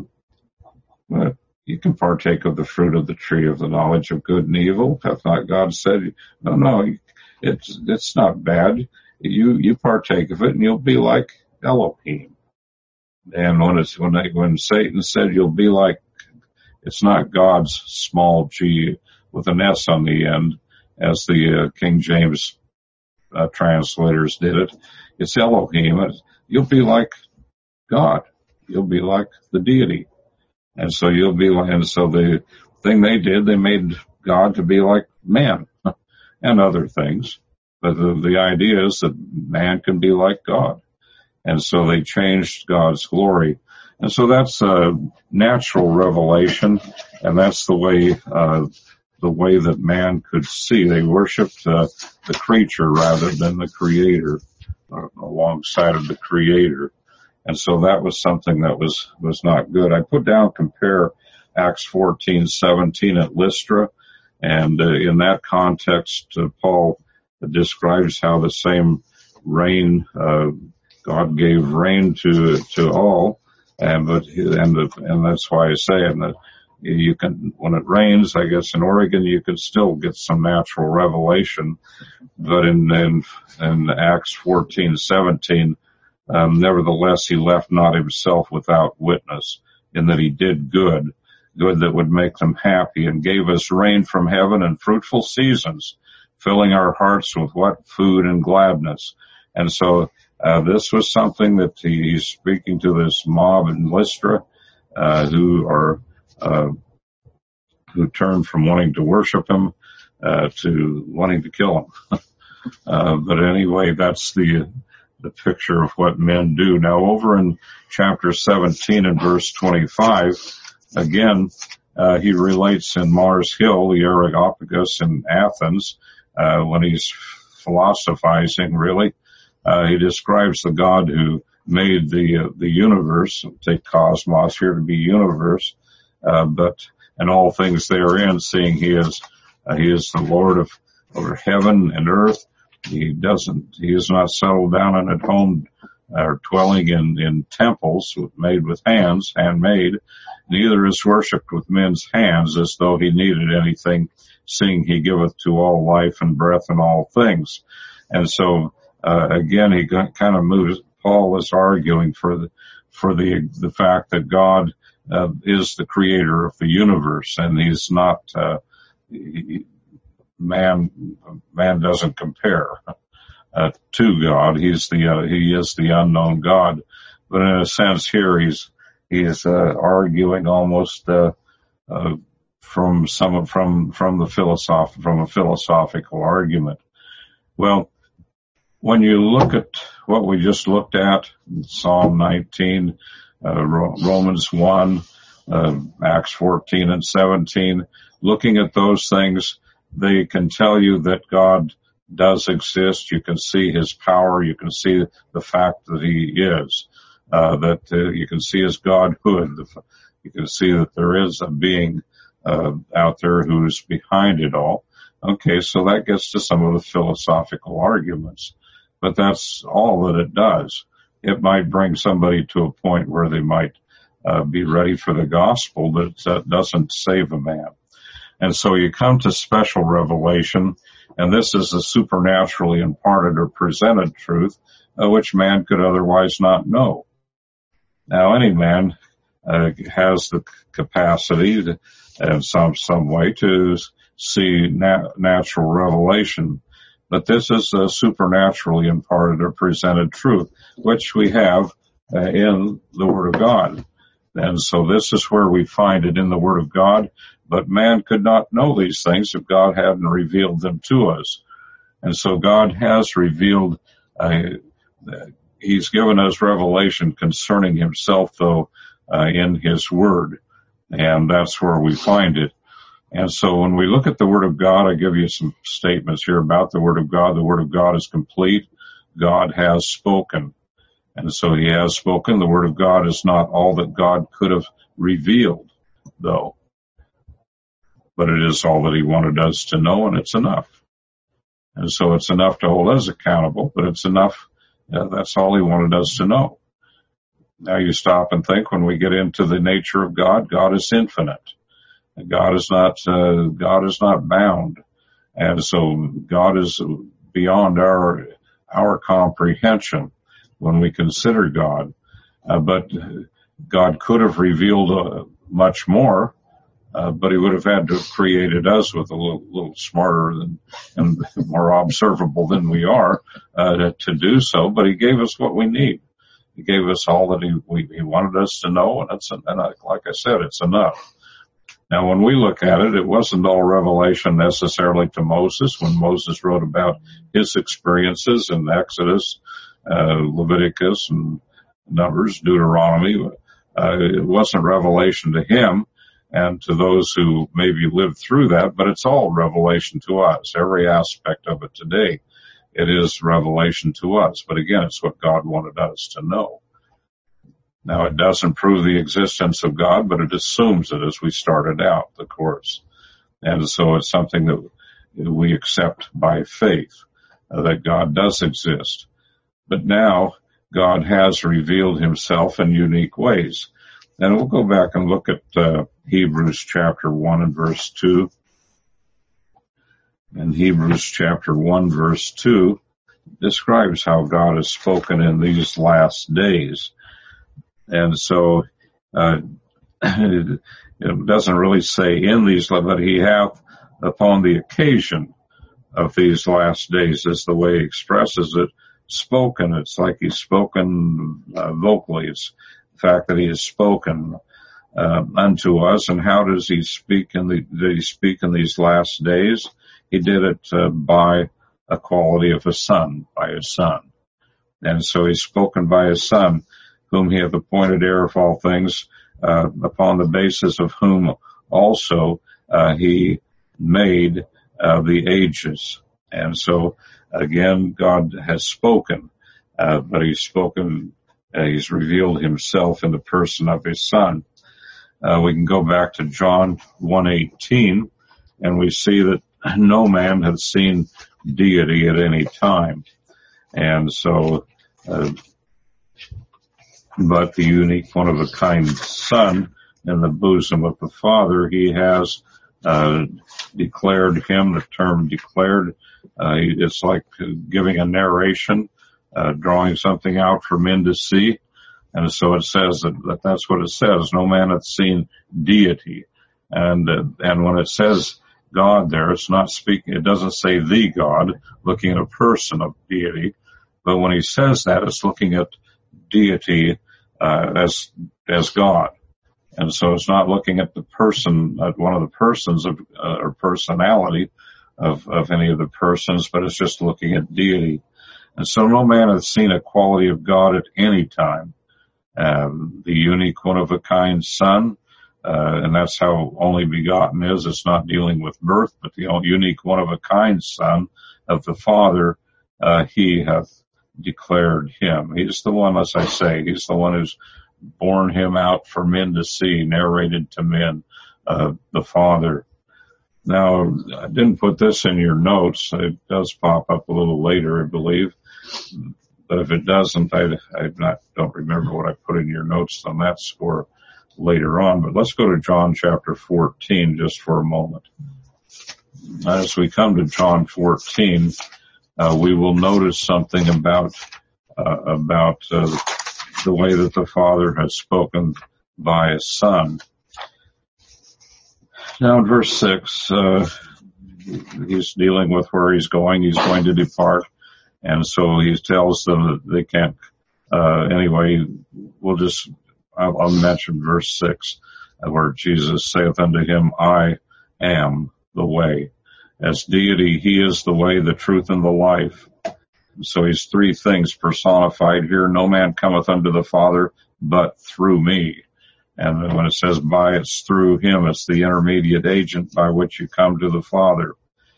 but you can partake of the fruit of the tree of the knowledge of good and evil. Hath not God said? No, no, it's it's not bad. You you partake of it, and you'll be like Elohim. And when it's when they, when Satan said you'll be like, it's not God's small g with an S on the end, as the uh, King James uh, translators did it. It's Elohim. You'll be like God. You'll be like the deity. And so you'll be like, and so the thing they did, they made God to be like man and other things. But the, the idea is that man can be like God. And so they changed God's glory. And so that's a natural revelation, and that's the way, uh, the way that man could see. They worshiped uh, the creature rather than the Creator, uh, alongside of the Creator. And so that was something that was, was not good. I put down, compare Acts fourteen seventeen at Lystra. And uh, in that context, uh, Paul describes how the same rain, uh, God gave rain to, to all. And, but, and, and that's why I say it, that you can, when it rains, I guess in Oregon, you can still get some natural revelation. But in, in, in Acts fourteen seventeen, Um, nevertheless, he left not himself without witness, in that he did good, good that would make them happy, and gave us rain from heaven and fruitful seasons, filling our hearts with what? Food and gladness. And so, uh, this was something that he, he's speaking to this mob in Lystra, uh, who are, uh, who turned from wanting to worship him, uh, to wanting to kill him. uh, but anyway, that's the, the picture of what men do. Now, over in chapter seventeen and verse twenty-five, again, uh, he relates in Mars Hill, the Areopagus in Athens, uh, when he's philosophizing, really, uh, he describes the God who made the, uh, the universe, take cosmos here to be universe, uh, but, and all things therein, seeing he is, uh, he is the Lord of, over heaven and earth. He doesn't, he is not settled down in at home or dwelling in, in temples made with hands, handmade. Neither is worshipped with men's hands as though he needed anything, seeing he giveth to all life and breath and all things. And so, uh, again, he got, kind of moves, Paul was arguing for the, for the, the fact that God, uh, is the creator of the universe, and he's not, uh, he, Man, man doesn't compare uh, to God. He's the uh, he is the unknown God. But in a sense, here he's he is uh, arguing almost uh, uh, from some from from the philosoph from a philosophical argument. Well, when you look at what we just looked at, Psalm nineteen, uh, Romans one, uh, Acts fourteen and seventeen, looking at those things, they can tell you that God does exist. You can see his power. You can see the fact that he is, uh, that uh, you can see his godhood. You can see that there is a being, uh, out there who is behind it all. Okay. So that gets to some of the philosophical arguments, but that's all that it does. It might bring somebody to a point where they might, uh, be ready for the gospel, but that doesn't save a man. And so you come to special revelation, and this is a supernaturally imparted or presented truth, uh, which man could otherwise not know. Now, any man uh, has the capacity to, in some, some way to see nat- natural revelation. But this is a supernaturally imparted or presented truth, which we have uh, in the Word of God. And so this is where we find it in the Word of God. But man could not know these things if God hadn't revealed them to us. And so God has revealed, uh, He's given us revelation concerning Himself, though, uh, in His Word. And that's where we find it. And so when we look at the Word of God, I give you some statements here about the Word of God. The Word of God is complete. God has spoken. And so He has spoken. The Word of God is not all that God could have revealed, though. But it is all that He wanted us to know, and it's enough. And so it's enough to hold us accountable, but it's enough. Uh, that's all He wanted us to know. Now you stop and think, when we get into the nature of God, God is infinite. God is not, uh, God is not bound. And so God is beyond our, our comprehension when we consider God. Uh, but God could have revealed uh, much more, uh, but He would have had to have created us with a little, little smarter than, and more observable than we are, uh, to, to do so. But He gave us what we need. He gave us all that He, we, He wanted us to know, and it's, and like I said, it's enough. Now, when we look at it, it wasn't all revelation necessarily to Moses. When Moses wrote about his experiences in Exodus, uh, Leviticus, and Numbers, Deuteronomy, uh, it wasn't revelation to him and to those who maybe lived through that, but it's all revelation to us. Every aspect of it today, it is revelation to us. But again, it's what God wanted us to know. Now, it doesn't prove the existence of God, but it assumes it as we started out the course. And so it's something that we accept by faith, uh, that God does exist. But now, God has revealed Himself in unique ways. And we'll go back and look at uh, Hebrews chapter one and verse two. And Hebrews chapter one, verse two describes how God has spoken in these last days. And so, uh, it, it doesn't really say in these, but He hath upon the occasion of these last days, is the way He expresses it, spoken. It's like He's spoken uh, vocally. It's the fact that He has spoken uh, unto us. And how does He speak in the, did He speak in these last days? He did it uh, by a quality of a son, by His Son. And so He's spoken by His Son, whom He hath appointed heir of all things, uh, upon the basis of whom also uh, He made uh, the ages. And so, again, God has spoken, uh, but He's spoken, uh, He's revealed Himself in the person of His Son. Uh, we can go back to John one eighteen, and we see that no man hath seen deity at any time. And so, uh, but the unique one of a kind Son in the bosom of the Father, He has uh, declared Him. The term declared, uh, it's like giving a narration, uh, drawing something out for men to see. And so it says that, that that's what it says. No man hath seen deity. And, uh, and when it says God there, it's not speaking, it doesn't say the God, looking at a person of deity. But when He says that, it's looking at deity uh, as as God. And so it's not looking at the person, at one of the persons of, uh, or personality of, of any of the persons, but it's just looking at deity. And so no man hath seen a quality of God at any time. Um, the unique one of a kind Son, uh, and that's how only begotten is. It's not dealing with birth, but the unique one of a kind Son of the Father, uh, He hath declared Him. He's the one, as I say, He's the one who's borne Him out for men to see, narrated to men, uh, the Father. Now, I didn't put this in your notes. It does pop up a little later, I believe. But if it doesn't, I, I not, don't remember what I put in your notes on that score later on. But let's go to John chapter fourteen just for a moment. As we come to John fourteen, uh, we will notice something about uh, about uh, the way that the Father has spoken by his Son. Now in verse six, uh, he's dealing with where he's going. He's going to depart. And so he tells them that they can't, uh, anyway, we'll just, I'll, I'll mention verse six, where Jesus saith unto him, I am the way. As deity, he is the way, the truth, and the life. So he's three things personified here. No man cometh unto the Father but through me. And then when it says by, it's through him. It's the intermediate agent by which you come to the Father.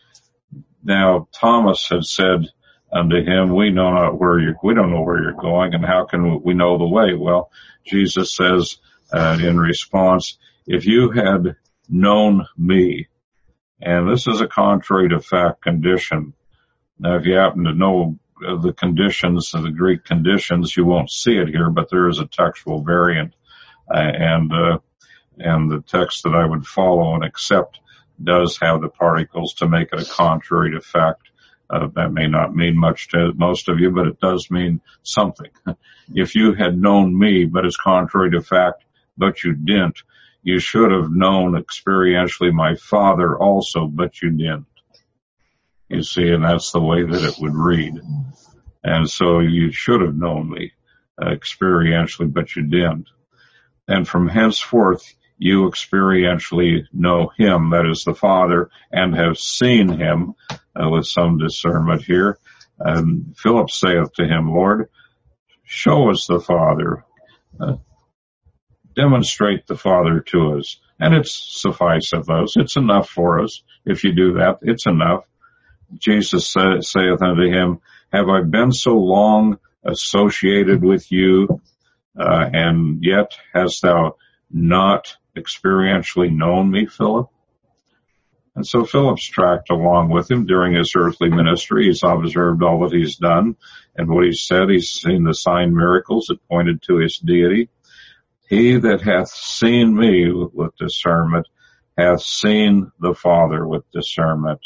Now, Thomas had said unto him, we know not where you, we don't know where you're going, and how can we know the way? Well, Jesus says, uh, in response, if you had known me, and this is a contrary to fact condition. Now, if you happen to know the conditions, the Greek conditions, you won't see it here, but there is a textual variant. Uh, and, uh, and the text that I would follow and accept does have the particles to make it a contrary to fact. Uh, that may not mean much to most of you, but it does mean something. If you had known me, but it's contrary to fact, but you didn't, you should have known experientially my Father also, but you didn't. You see, and that's the way that it would read. And so you should have known me uh, experientially, but you didn't. And from henceforth, you experientially know him, that is the Father, and have seen him, uh, with some discernment here. Um, Philip saith to him, Lord, show us the Father. Uh, demonstrate the Father to us. And it's sufficeth us. It's enough for us. If you do that, it's enough. Jesus say, saith unto him, have I been so long associated with you, uh, and yet hast thou not experientially known me, Philip? And so Philip's tracked along with him during his earthly ministry. He's observed all that he's done and what he's said. He's seen the sign miracles that pointed to his deity. He that hath seen me with discernment hath seen the Father with discernment.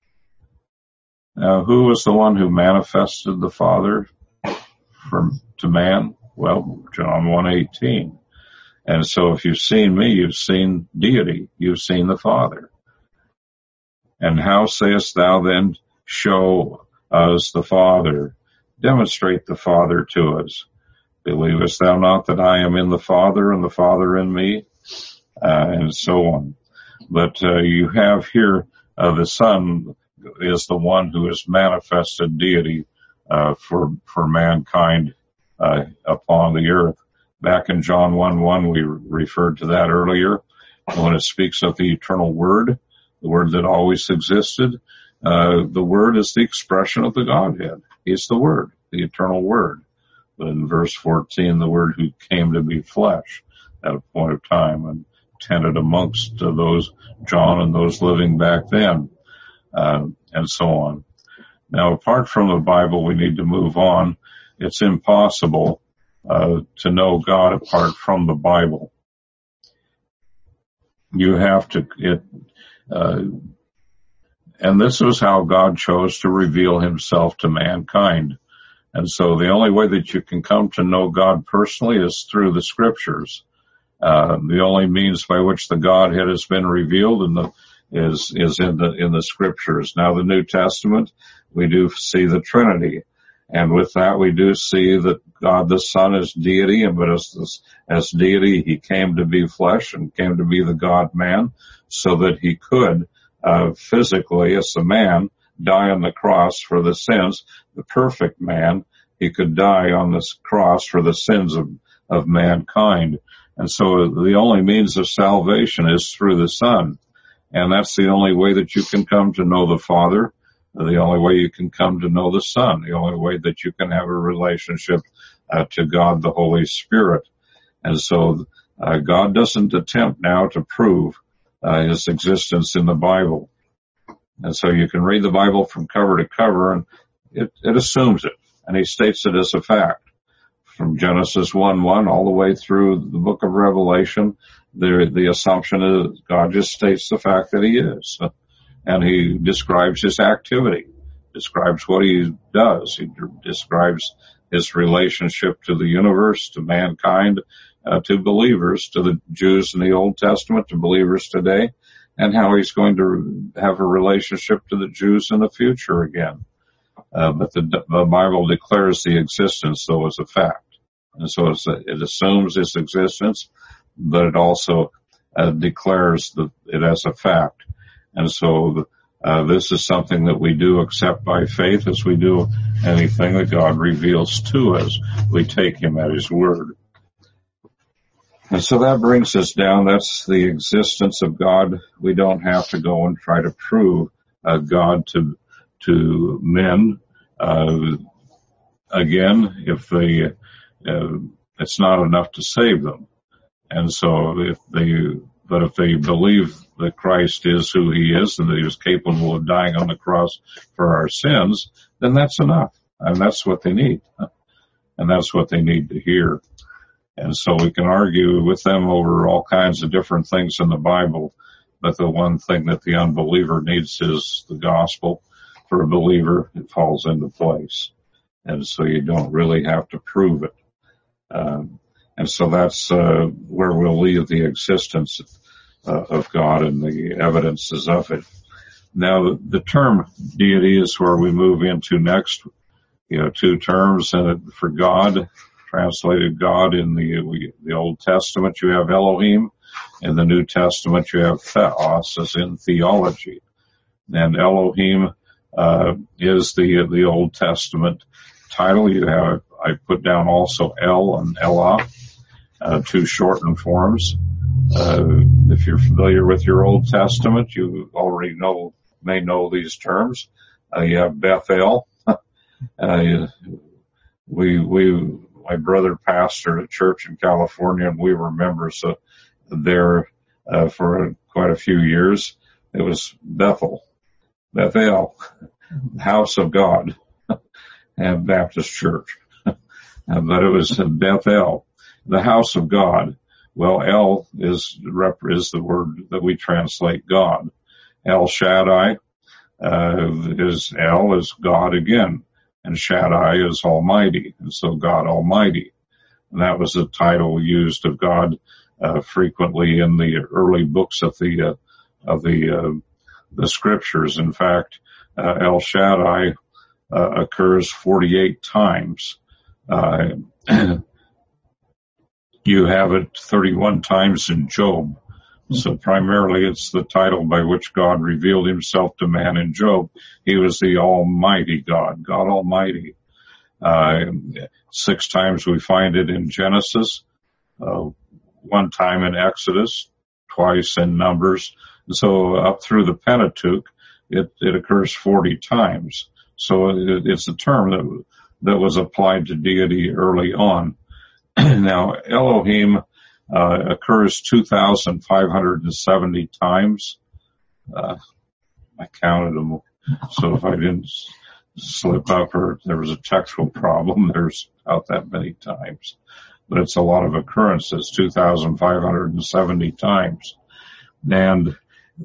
Now, who was the one who manifested the Father from to man? Well, John one eighteen. And so if you've seen me, you've seen deity. You've seen the Father. And how sayest thou then, show us the Father? Demonstrate the Father to us. Believest thou not that I am in the Father and the Father in me? Uh, and so on. But uh, you have here uh, the Son is the one who has manifested deity uh, for for mankind uh, upon the earth. Back in John one one, we referred to that earlier when it speaks of the eternal Word, the Word that always existed. Uh, the Word is the expression of the Godhead. He's the Word, the eternal Word. But in verse fourteen, the Word who came to be flesh at a point of time and tended amongst uh, those, John and those living back then, uh, and so on. Now, apart from the Bible, we need to move on. It's impossible uh, to know God apart from the Bible. You have to, it, uh, and this is how God chose to reveal himself to mankind. And so the only way that you can come to know God personally is through the Scriptures. Uh, the only means by which the Godhead has been revealed in the, is, is in the, in the Scriptures. Now the New Testament, we do see the Trinity. And with that, we do see that God the Son is deity, and but as, as deity, he came to be flesh and came to be the God-man so that he could, uh, physically, as a man, die on the cross for the sins. The perfect man, he could die on this cross for the sins of, of mankind. And so the only means of salvation is through the Son. And that's the only way that you can come to know the Father, the only way you can come to know the Son, the only way that you can have a relationship uh, to God the Holy Spirit. And so uh, God doesn't attempt now to prove uh, his existence in the Bible. And so you can read the Bible from cover to cover, and it, it assumes it, and he states it as a fact. From Genesis one one all the way through the book of Revelation, the, the assumption is God just states the fact that he is. And he describes his activity, describes what he does. He describes his relationship to the universe, to mankind, uh, to believers, to the Jews in the Old Testament, to believers today, and how he's going to have a relationship to the Jews in the future again. Uh, but the, the Bible declares the existence, though, as a fact. And so it's a, it assumes its existence, but it also uh, declares the, it as a fact. And so uh, this is something that we do accept by faith, as we do anything that God reveals to us. We take him at his word. And so that brings us down. That's the existence of God. We don't have to go and try to prove uh, God to to men. Uh, again, if they, uh, it's not enough to save them. And so if they, but if they believe that Christ is who he is and that he was capable of dying on the cross for our sins, then that's enough. And that's what they need. And that's what they need to hear. And so we can argue with them over all kinds of different things in the Bible, but the one thing that the unbeliever needs is the gospel. For a believer, it falls into place. And so you don't really have to prove it. Um, and so that's uh, where we'll leave the existence uh, of God and the evidences of it. Now, the, the term deity is where we move into next. You know, two terms and for God, translated God in the the Old Testament, you have Elohim. In the New Testament, you have Theos, as in theology. And Elohim uh is the the Old Testament title. You have, I put down also El and Elah, uh, two shortened forms. Uh, if you're familiar with your Old Testament, you already know, may know these terms. Uh, you have Bethel. uh, we, we, my brother pastored a church in California, and we were members uh, there, uh, for quite a few years. It was Bethel, Bethel, House of God, and Baptist Church. But it was Bethel, the house of God. Well, El is, is the word that we translate God. El Shaddai, uh, is El is God again, and Shaddai is Almighty, and so God Almighty. And that was a title used of God, uh, frequently in the early books of the, uh, of the, uh, the scriptures. In fact, uh, El Shaddai, uh, occurs forty-eight times. Uh, you have it thirty-one times in Job. So primarily it's the title by which God revealed himself to man in Job. He was the Almighty God, God Almighty. Uh, six times we find it in Genesis, uh, one time in Exodus, twice in Numbers. And so up through the Pentateuch, it, it occurs forty times. So it, it's a term that, that was applied to deity early on. Now, Elohim, uh, occurs two thousand five hundred seventy times. Uh, I counted them. So if I didn't slip up or there was a textual problem, there's about that many times. But it's a lot of occurrences, two thousand five hundred seventy times. And,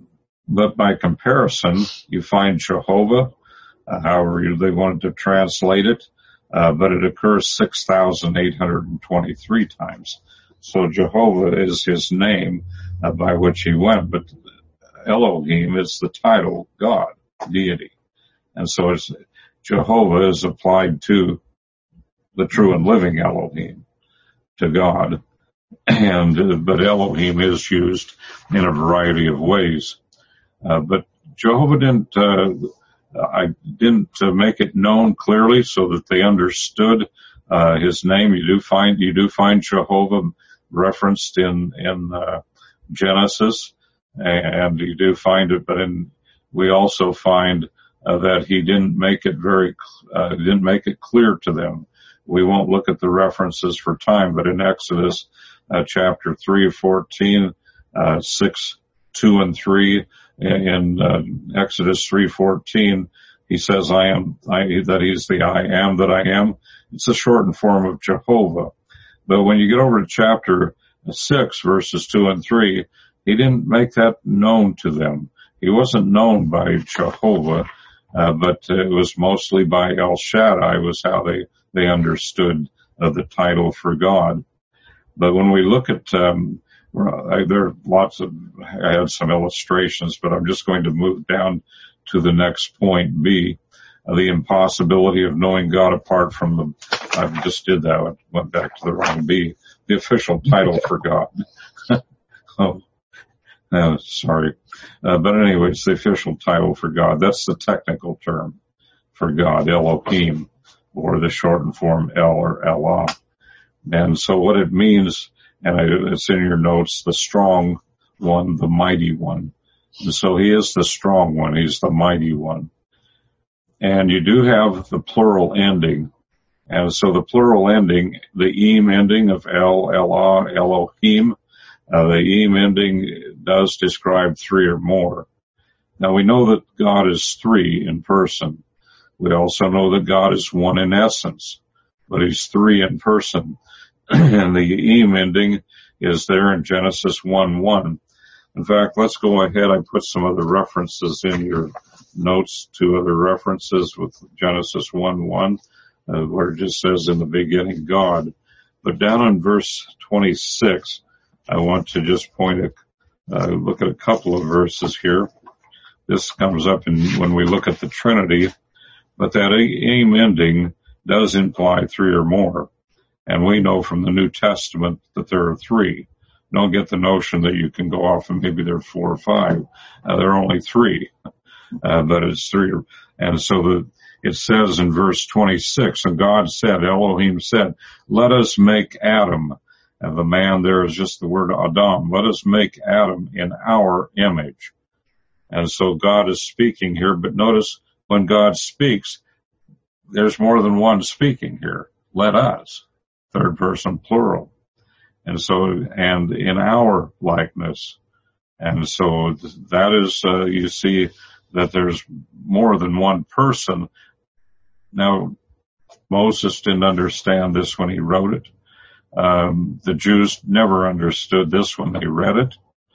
but by comparison, you find Jehovah, uh, however you, they wanted to translate it, uh, but it occurs six thousand eight hundred twenty-three times. So Jehovah is his name uh, by which he went, but Elohim is the title, God, deity. And so it's, Jehovah is applied to the true and living Elohim, to God. And, uh, but Elohim is used in a variety of ways. Uh, but Jehovah didn't, uh, I didn't uh, make it known clearly so that they understood, uh, his name. You do find, you do find Jehovah referenced in, in, uh, Genesis, and you do find it, but in, we also find, uh, that he didn't make it very, uh, didn't make it clear to them. We won't look at the references for time, but in Exodus, uh, chapter three of fourteen, uh, six, two and three, in, uh, Exodus three fourteen, he says, I am, I, that he's the I am that I am. It's a shortened form of Jehovah. But when you get over to chapter six, verses two and three, he didn't make that known to them. He wasn't known by Jehovah, uh, but it was mostly by El Shaddai was how they, they understood uh, the title for God. But when we look at, um, I, there are lots of, I had some illustrations, but I'm just going to move down to the next point, B, uh, the impossibility of knowing God apart from the, I just did that, I went back to the wrong B, the official title for God. oh, uh, sorry. Uh, but anyways, the official title for God, that's the technical term for God, Elohim, or the shortened form El or Allah. And so what it means, and I, it's in your notes, the strong one, the mighty one. And so he is the strong one. He's the mighty one. And you do have the plural ending. And so the plural ending, the im ending of El, Allah, Elohim, uh, the im ending does describe three or more. Now we know that God is three in person. We also know that God is one in essence, but he's three in person. And the im ending is there in Genesis one one. In fact, let's go ahead. I put some other references in your notes, two other references with Genesis one one, uh, where it just says in the beginning God. But down in verse twenty-six, I want to just point at, uh, look at a couple of verses here. This comes up in when we look at the Trinity, but that im ending does imply three or more. And we know from the New Testament that there are three. Don't get the notion that you can go off and maybe there are four or five. Uh, there are only three, uh, but it's three. And so the, it says in verse twenty-six, and God said, Elohim said, let us make Adam. And the man there is just the word Adam. Let us make Adam in our image. And so God is speaking here, but notice when God speaks, there's more than one speaking here. Let us. Third person plural. And so, and in our likeness. And so that is, uh, you see that there's more than one person. Now, Moses didn't understand this when he wrote it. Um, the Jews never understood this when they read it.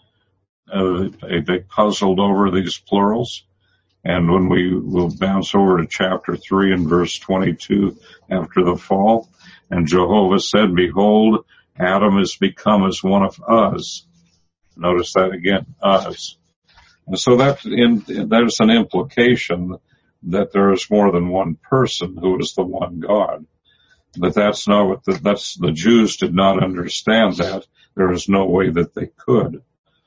Uh, they, they puzzled over these plurals. And when we will bounce over to chapter three and verse twenty-two after the fall, and Jehovah said, behold, Adam is become as one of us. Notice that again, us. And so that in, there's an implication that there is more than one person who is the one God. But that's not what the, that's, the Jews did not understand that. There is no way that they could.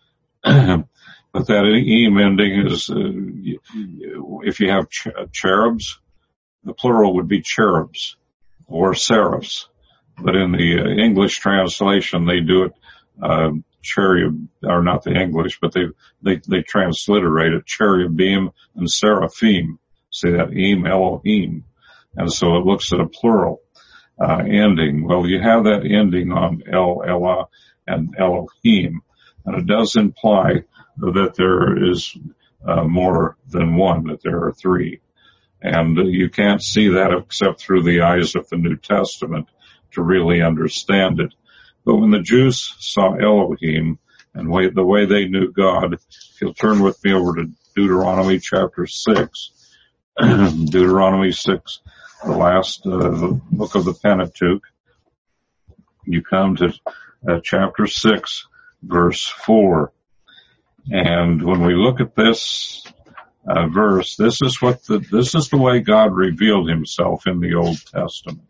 But that im ending is, uh, if you have ch- cherubs, the plural would be cherubs or seraphs. But in the uh, English translation, they do it, uh, cherub, or not the English, but they, they, they transliterate it cherubim and seraphim. See that im, Elohim. And so it looks at a plural, uh, ending. Well, you have that ending on El, Elah, and Elohim. And it does imply that there is uh, more than one, that there are three. And uh, you can't see that except through the eyes of the New Testament to really understand it. But when the Jews saw Elohim and way, the way they knew God, if you'll turn with me over to Deuteronomy chapter six, Deuteronomy six, the last uh, book of the Pentateuch, you come to uh, chapter six, verse four. And when we look at this uh, verse, this is what the, this is the way God revealed himself in the Old Testament.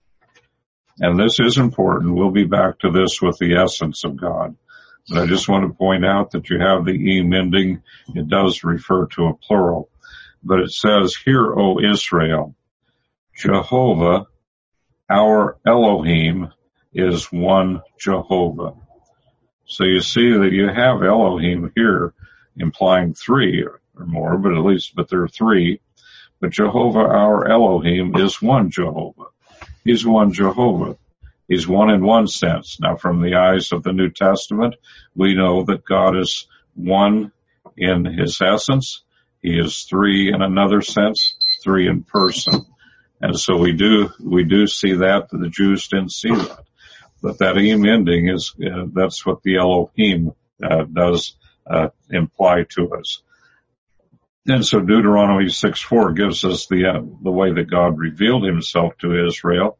And this is important. We'll be back to this with the essence of God. But I just want to point out that you have the im ending. It does refer to a plural. But it says, hear, O Israel, Jehovah, our Elohim, is one Jehovah. So you see that you have Elohim here implying three or more, but at least, but there are three. But Jehovah, our Elohim, is one Jehovah. He's one Jehovah. He's one in one sense. Now, from the eyes of the New Testament, we know that God is one in his essence. He is three in another sense, three in person. And so we do, we do see that, but the Jews didn't see that. But that im ending is, uh, that's what the Elohim, uh, does, uh, imply to us. And so Deuteronomy six four gives us the, uh, the way that God revealed himself to Israel.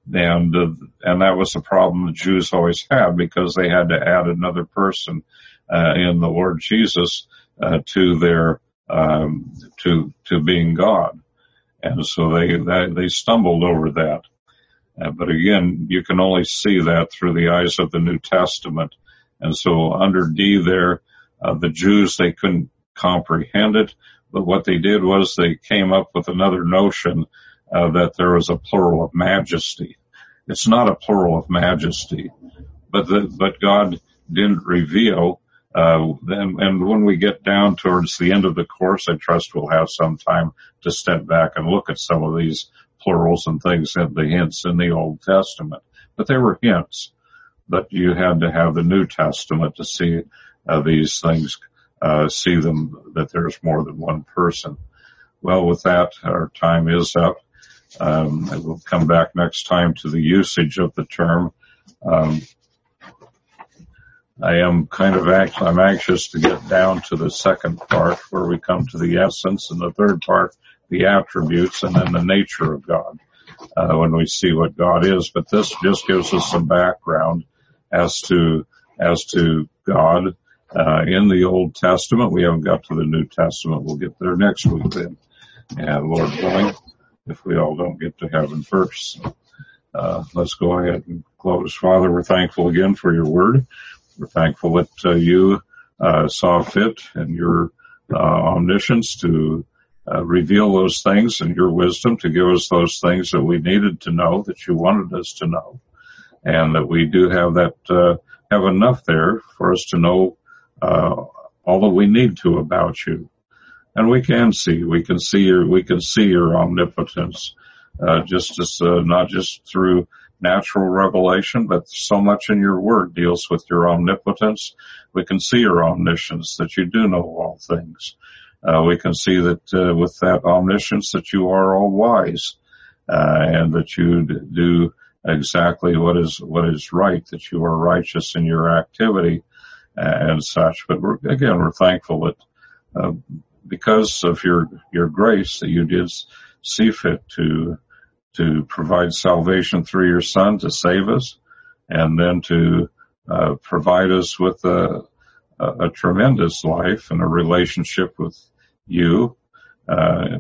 And, uh, and that was the problem the Jews always had, because they had to add another person, uh, in the Lord Jesus, uh, to their, um, to, to being God. And so they, they, they stumbled over that. Uh, but again, you can only see that through the eyes of the New Testament. And so under D there, uh, the Jews, they couldn't comprehend it, but what they did was they came up with another notion, uh, that there was a plural of majesty. It's not a plural of majesty, but the, but God didn't reveal, uh, and, and when we get down towards the end of the course, I trust we'll have some time to step back and look at some of these plurals and things and the hints in the Old Testament. But they were hints, but you had to have the New Testament to see, uh, these things, uh, see them, that there's more than one person. Well, with that, our time is up. Um, we'll come back next time to the usage of the term. Um, I am kind of anxious, I'm anxious to get down to the second part where we come to the essence, and the third part, the attributes, and then the nature of God, uh, when we see what God is. But this just gives us some background as to, as to God, uh, in the Old Testament. We haven't got to the New Testament. We'll get there next week then. And Lord willing, if we all don't get to heaven first. Uh, let's go ahead and close. Father, we're thankful again for your word. We're thankful that uh, you uh, saw fit in your uh, omniscience to uh, reveal those things, and your wisdom to give us those things that we needed to know, that you wanted us to know, and that we do have that, uh, have enough there for us to know uh, all that we need to about you. And we can see, we can see your, we can see your omnipotence, uh, just as, uh, not just through natural revelation, but so much in your word deals with your omnipotence. We can see your omniscience, that you do know all things. Uh, we can see that, uh, with that omniscience, that you are all wise, uh, and that you do exactly what is, what is right, that you are righteous in your activity, uh, and such. But we're, again, we're thankful that, uh, because of your, your grace, that you did see fit to, to provide salvation through your Son to save us, and then to, uh, provide us with a, a, a tremendous life and a relationship with you, uh,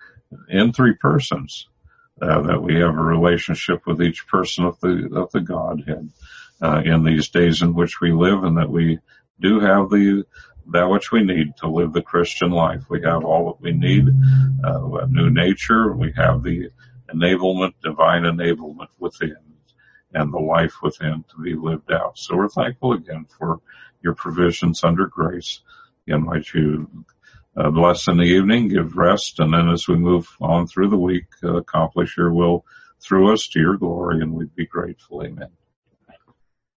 in three persons, uh, that we have a relationship with each person of the, of the Godhead, uh, in these days in which we live, and that we do have the, that which we need to live the Christian life. We have all that we need, uh, a new nature. We have the enablement, divine enablement within, and the life within to be lived out. So we're thankful again for your provisions under grace. Again, might you uh, bless in the evening, give rest, and then as we move on through the week, uh, accomplish your will through us to your glory, and we'd be grateful. Amen.